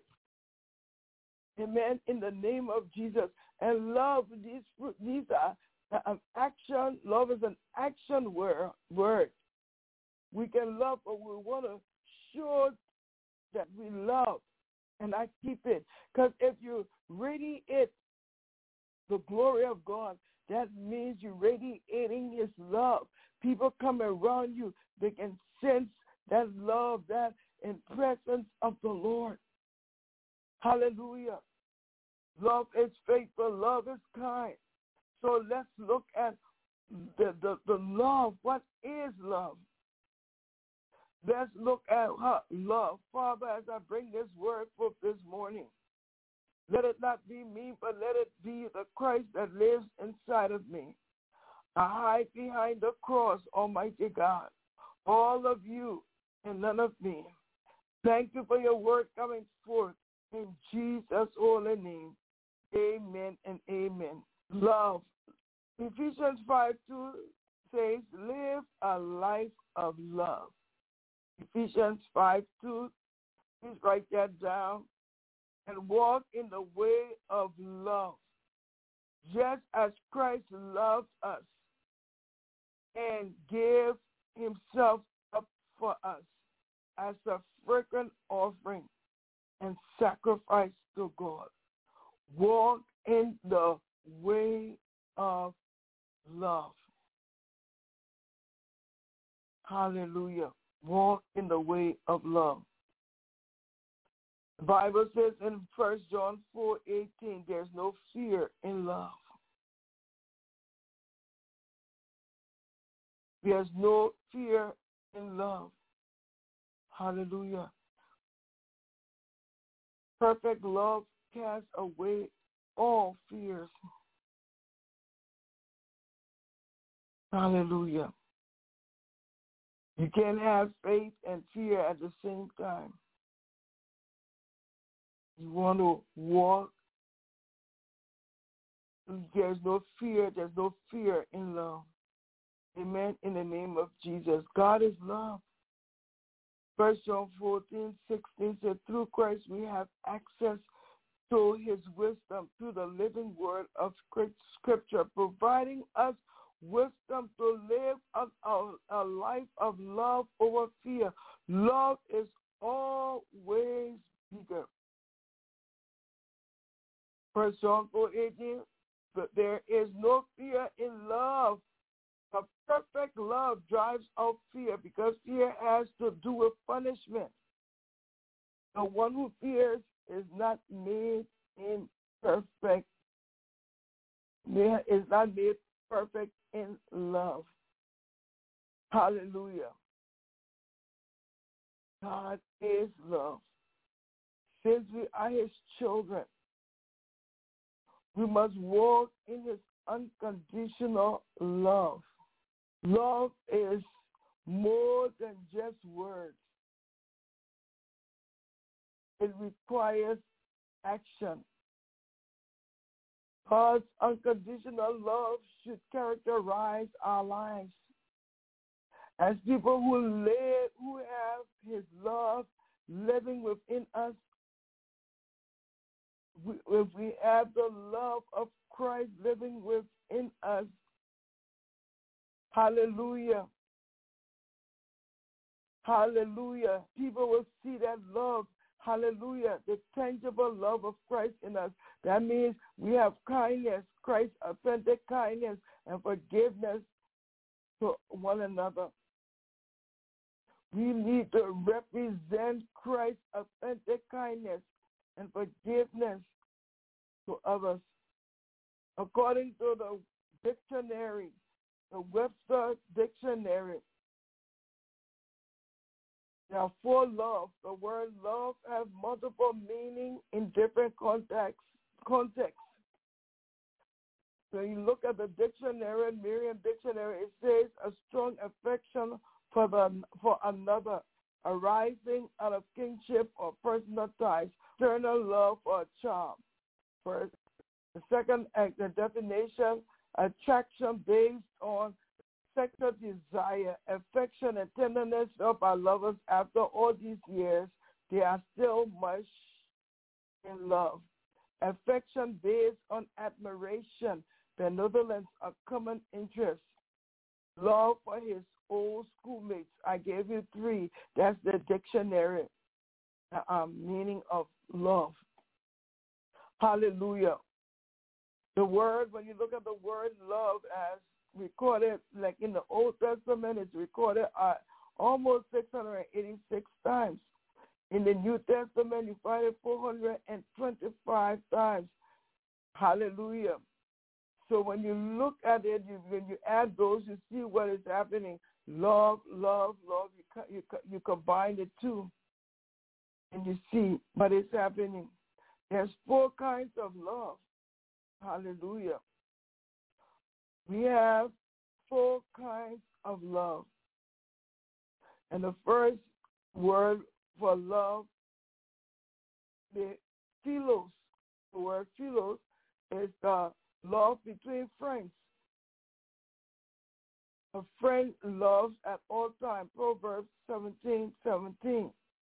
Amen. In the name of Jesus. And love, these fruit, these are an action. Love is an action word. word. We can love, but we want to show that we love. And I keep it. Because if you radiate the glory of God, that means you're radiating his love. People come around you, they can sense that love, that in presence of the Lord. Hallelujah. Love is faithful. Love is kind. So let's look at the, the, the love. What is love? Let's look at her love. Father, as I bring this word forth this morning, let it not be me, but let it be the Christ that lives inside of me. I hide behind the cross, Almighty God. All of you and none of me. Thank you for your word coming forth in Jesus' holy name. Amen and amen. Love. Ephesians five two says, live a life of love. Ephesians five two, please write that down. And walk in the way of love, just as Christ loved us and gave himself up for us as a fragrant offering and sacrifice to God. Walk in the way of love. Hallelujah. Walk in the way of love. The Bible says in First John four eighteen, there's no fear in love. There's no fear in love. Hallelujah. Perfect love casts away all fears. Hallelujah. You can't have faith and fear at the same time. You want to walk. There's no fear. There's no fear in love. Amen. In the name of Jesus. God is love. First John fourteen sixteen said, through Christ we have access to his wisdom, through the living word of Scripture, providing us wisdom to live a, a, a life of love over fear. Love is always bigger. First John four eighteen, but there is no fear in love. A perfect love drives out fear because fear has to do with punishment. The one who fears is not made in perfect, is not made perfect in love. Hallelujah. God is love. Since we are his children, we must walk in his unconditional love. Love is more than just words. It requires action. God's unconditional love should characterize our lives. As people who live, who have his love living within us, if we have the love of Christ living within us, hallelujah, hallelujah, people will see that love, hallelujah, the tangible love of Christ in us. That means we have kindness, Christ's authentic kindness and forgiveness to one another. We need to represent Christ's authentic kindness and forgiveness to others. According to the dictionary, the Webster Dictionary, now for love, the word love has multiple meaning in different contexts. Context. So you look at the dictionary, Merriam Dictionary, it says a strong affection for the for another, arising out of kinship or personal ties, eternal love or charm. First, the second, uh, the definition, attraction based on sexual desire, affection, and tenderness of our lovers. After all these years, they are still much in love. Affection based on admiration, benevolence, a common interest, love for his old schoolmates. I gave you three. That's the dictionary uh, um, meaning of love. Hallelujah. The word, when you look at the word love as recorded, like in the Old Testament, it's recorded uh, almost six hundred eighty-six times. In the New Testament, you find it four hundred twenty-five times. Hallelujah. So when you look at it, you, when you add those, you see what is happening. Love, love, love. You, you, you combine the two, and you see what is happening. There's four kinds of love. Hallelujah. We have four kinds of love. And the first word for love, the philos, the word philos, is the love between friends. A friend loves at all times. Proverbs seventeen seventeen.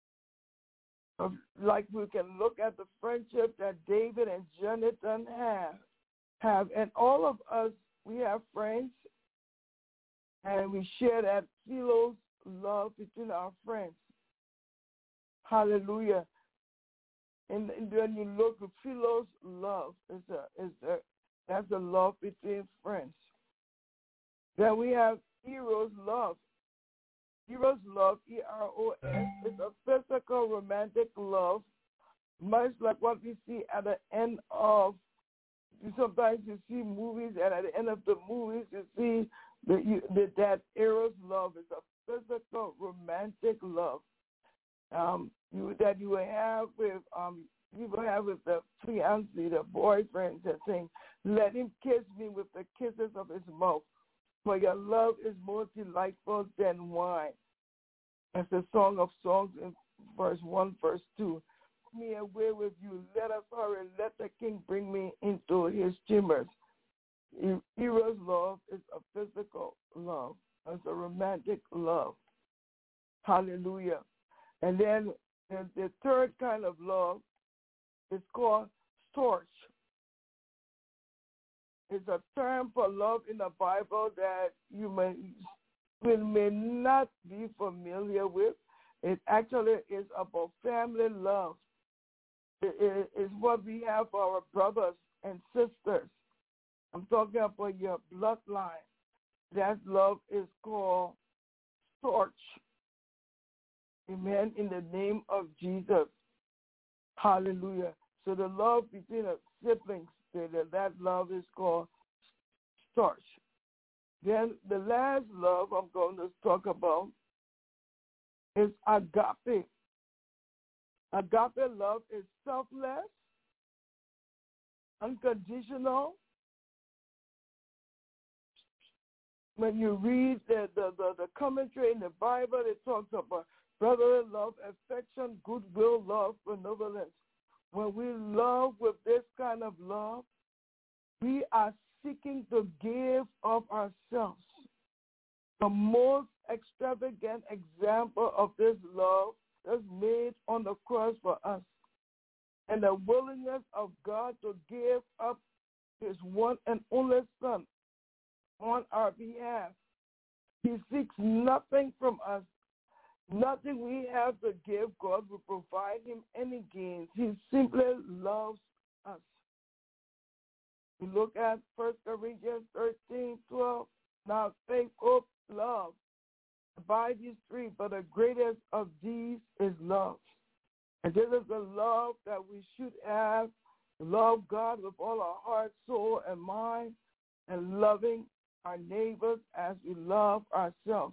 Like we can look at the friendship that David and Jonathan have, have, and all of us, we have friends, and we share that philos love between our friends. Hallelujah. And, and when you look at philos love, is a is a that's the love between friends. Then we have eros love. Eros love, E R O S, is a physical romantic love, much like what we see at the end of, sometimes you see movies, and at the end of the movies, you see the, you, the, that eros love is a physical romantic love um, you, that you will have with, um, you will have with the fiancé, the boyfriend, and saying, let him kiss me with the kisses of his mouth. For your love is more delightful than wine. That's the Song of Songs in verse one, verse two. Me away with you. Let us hurry. Let the king bring me into his chambers. Eros love is a physical love. It's a romantic love. Hallelujah. And then the, the third kind of love is called storge. It's a term for love in the Bible that you may, you may not be familiar with. It actually is about family love. It, it, it's what we have for our brothers and sisters. I'm talking about your bloodline. That love is called storge. Amen. In the name of Jesus. Hallelujah. So the love between the siblings, that love is called storge. Then the last love I'm going to talk about is agape. Agape love is selfless, unconditional. When you read the, the, the, the commentary in the Bible, it talks about brotherly love, affection, goodwill, love, benevolence. When we love with this kind of love, we are seeking to give of ourselves. The most extravagant example of this love is made on the cross for us. And the willingness of God to give up his one and only Son on our behalf. He seeks nothing from us. Nothing we have to give, God will provide him any gains. He simply loves us. We look at First Corinthians thirteen, twelve. Now faith, hope, love. By these three, but the greatest of these is love. And this is the love that we should have. Love God with all our heart, soul, and mind, and loving our neighbors as we love ourselves.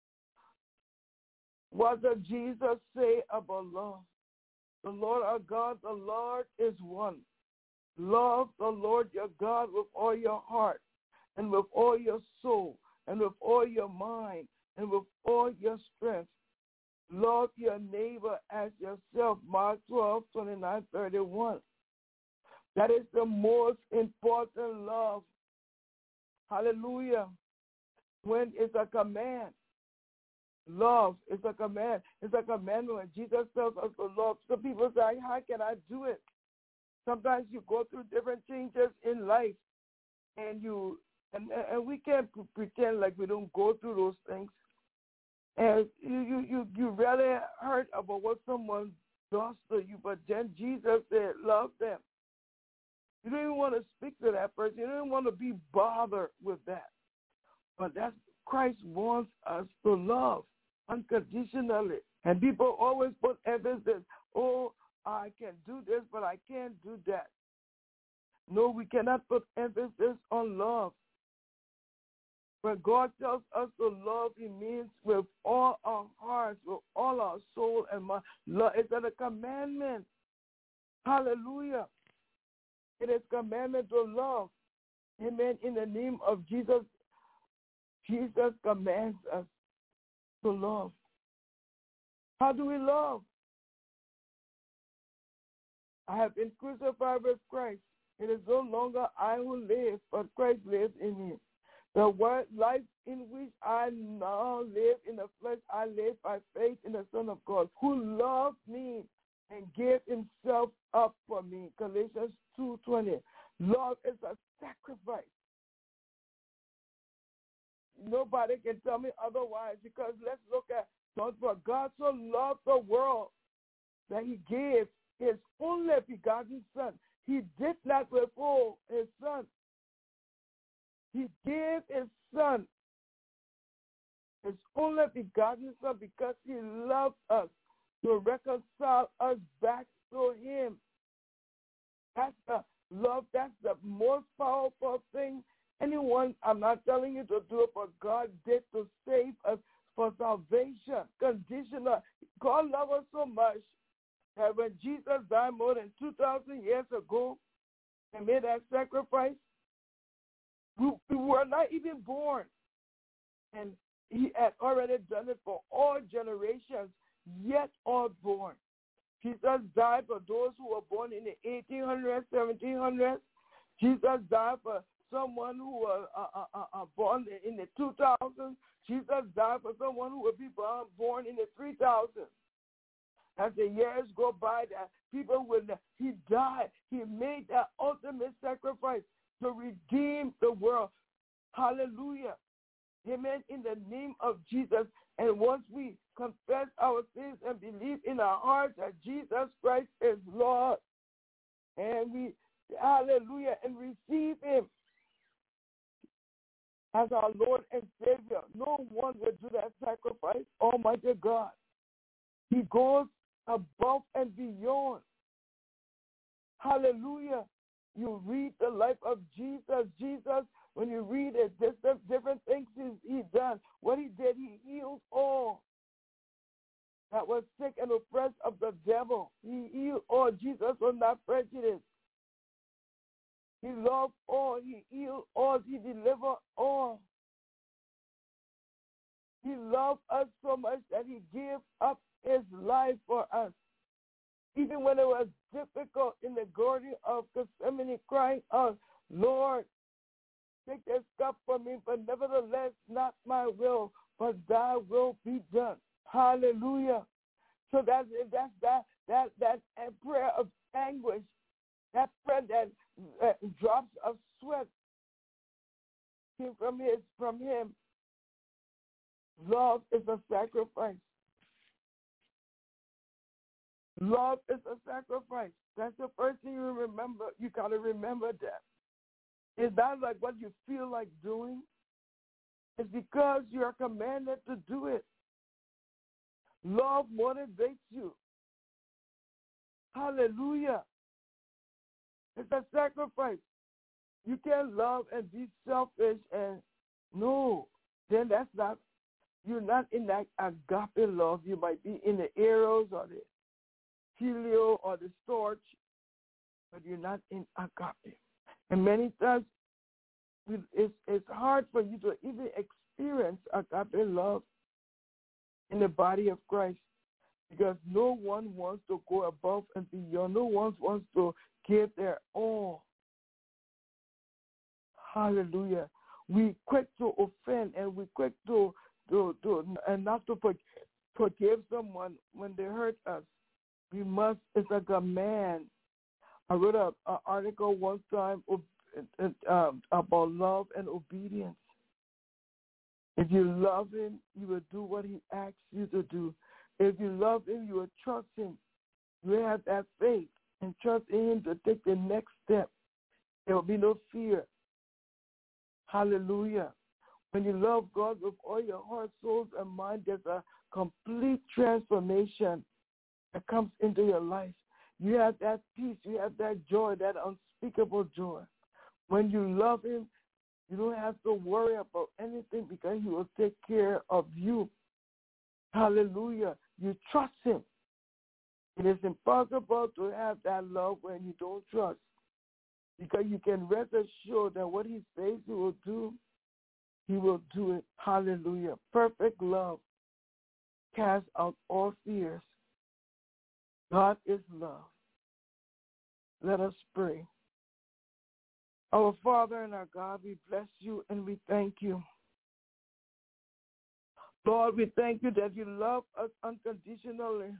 What does Jesus say about love? The Lord our God, the Lord is one. Love the Lord your God with all your heart and with all your soul and with all your mind and with all your strength. Love your neighbor as yourself. Mark twelve, twenty-nine, thirty-one. That is the most important love. Hallelujah. When it's a command. Love is a command. It's a commandment. When Jesus tells us to love, some people say, how can I do it? Sometimes you go through different changes in life, and you and, and we can't pretend like we don't go through those things. And you, you, you, you really hurt about what someone does to you, but then Jesus said, love them. You don't even want to speak to that person. You don't even want to be bothered with that. But that's Christ wants us to love unconditionally. And people always put emphasis, oh, I can do this, but I can't do that. No, we cannot put emphasis on love. When God tells us to love, He means with all our hearts, with all our soul and mind. Love is a commandment. Hallelujah. It is a commandment to love. Amen. In the name of Jesus, Jesus commands us to love. How do we love? I have been crucified with Christ. It is no longer I who live, but Christ lives in me. The word life in which I now live in the flesh, I live by faith in the Son of God, who loved me and gave himself up for me. Galatians two twenty. Love is a sacrifice. Nobody can tell me otherwise, because let's look at for God so loved the world that he gave his only begotten Son. He did not withhold his Son. He gave his Son, his only begotten Son, because he loved us, to reconcile us back to him. That's the love. That's the most powerful thing. Anyone, I'm not telling you to do it, but God did to save us for salvation. Conditional. God loved us so much that when Jesus died more than two thousand years ago and made that sacrifice, we, we were not even born. And he had already done it for all generations, yet unborn. Jesus died for those who were born in the eighteen hundreds, seventeen hundreds. Jesus died for someone who was uh, uh, uh, born in the two thousands. Jesus died for someone who would be born, born in the three thousands. As the years go by, that people will, he died. He made that ultimate sacrifice to redeem the world. Hallelujah. Amen. In the name of Jesus. And once we confess our sins and believe in our hearts that Jesus Christ is Lord, and we, hallelujah, and receive him as our Lord and Savior, no one will do that sacrifice. Almighty God. He goes above and beyond. Hallelujah. You read the life of Jesus. Jesus, when you read it, there's different things he, he done. What he did, he healed all that was sick and oppressed of the devil. He healed all. Jesus was not prejudiced. He loved all. He healed all. He delivered all. He loved us so much that he gave up his life for us. Even when it was difficult in the Garden of Gethsemane, crying out, Lord, take this cup from me, but nevertheless, not my will, but thy will be done. Hallelujah. So that's that's that that that prayer of anguish, that prayer that uh, drops of sweat came from his from him. Love is a sacrifice. Love is a sacrifice. That's the first thing you remember. You got to remember that. It's not like what you feel like doing. It's because you are commanded to do it. Love motivates you. Hallelujah. It's a sacrifice. You can't love and be selfish and no. Then that's not, you're not in that agape love. You might be in the eros or the Helio or the storch, but you're not in agape. And many times it's, it's hard for you to even experience agape love in the body of Christ, because no one wants to go above and beyond. No one wants to give their all. Hallelujah. We quick to offend, and we quick to, to, to and not to forgive, forgive someone when they hurt us. We must, it's like a man. I wrote an article one time uh, about love and obedience. If you love him, you will do what he asks you to do. If you love him, you will trust him. You will have that faith and trust in him to take the next step. There will be no fear. Hallelujah. When you love God with all your heart, soul, and mind, there's a complete transformation that comes into your life. You have that peace. You have that joy, that unspeakable joy. When you love him, you don't have to worry about anything because he will take care of you. Hallelujah. You trust him. It is impossible to have that love when you don't trust, because you can rest assured that what he says he will do, he will do it. Hallelujah. Perfect love casts out all fears. God is love. Let us pray. Our Father and our God, we bless you and we thank you. Lord, we thank you that you love us unconditionally.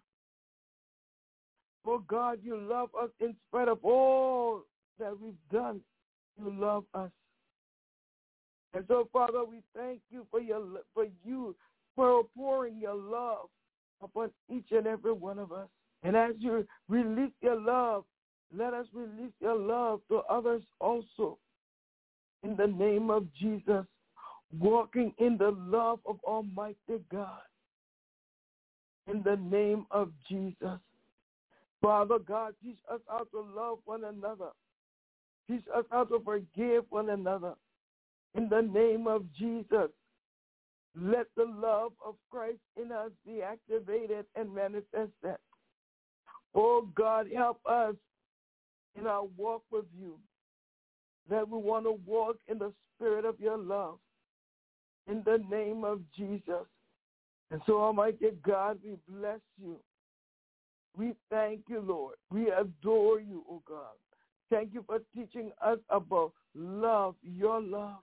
Oh God, you love us in spite of all that we've done. You love us. And so, Father, we thank you for your for you for pouring your love upon each and every one of us. And as you release your love, let us release your love to others also. In the name of Jesus, walking in the love of Almighty God. In the name of Jesus. Father God, teach us how to love one another. Teach us how to forgive one another. In the name of Jesus, let the love of Christ in us be activated and manifested. Oh God, help us in our walk with you, that we want to walk in the spirit of your love. In the name of Jesus. And so, Almighty God, we bless you. We thank you, Lord. We adore you, oh God. Thank you for teaching us about love, your love.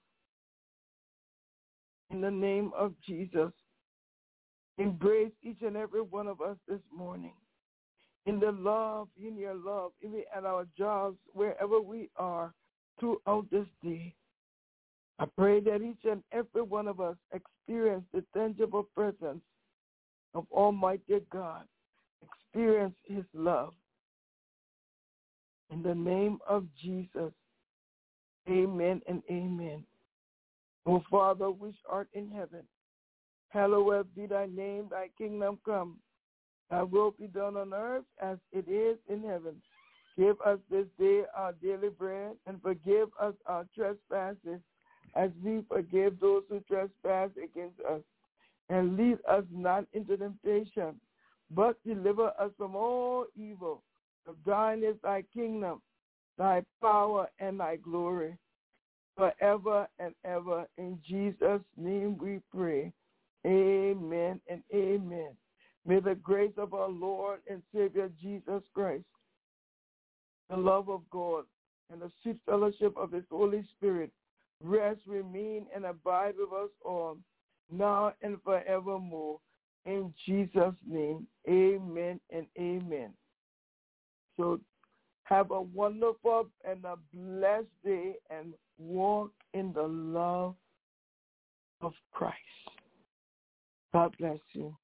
In the name of Jesus, embrace each and every one of us this morning. In the love, in your love, even at our jobs, wherever we are throughout this day. I pray that each and every one of us experience the tangible presence of Almighty God. Experience his love. In the name of Jesus, amen and amen. O Father, which art in heaven, hallowed be thy name, thy kingdom come. Thy will be done on earth as it is in heaven. Give us this day our daily bread, and forgive us our trespasses, as we forgive those who trespass against us. And lead us not into temptation, but deliver us from all evil. For thine is thy kingdom, thy power, and thy glory, forever and ever. In Jesus' name we pray. Amen and amen. May the grace of our Lord and Savior Jesus Christ, the love of God, and the sweet fellowship of his Holy Spirit rest, remain, and abide with us all, now and forevermore. In Jesus' name, amen and amen. So have a wonderful and a blessed day and walk in the love of Christ. God bless you.